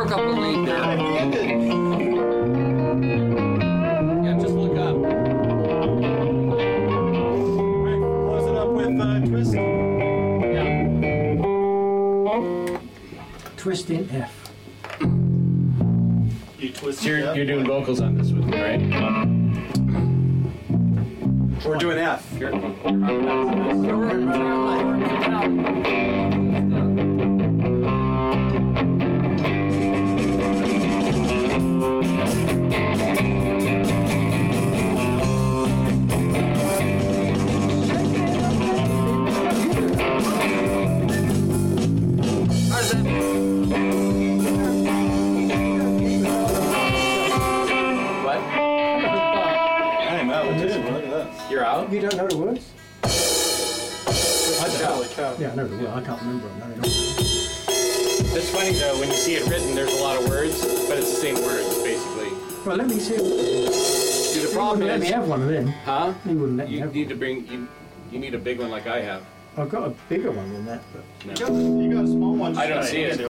broke up a lead there. Yeah, just look up. Rick, close it up with twist. Yeah. Twist in F. You twist So it up. you're doing vocals on this one, right? We're doing F. So we're gonna try What? I'm out with this one. Look at that. You're out? You don't know the words? Holy cow. Yeah, I know the words. I can't remember them. No, no. That's funny though, when you see it written, there's a lot of words, but it's the same words, basically. Well, let me see. See, the problem Let me is, have one of them. huh? He wouldn't let me You have need to bring, you need a big one like I have. I've got a bigger one than that, but... You got a small one. I don't see it.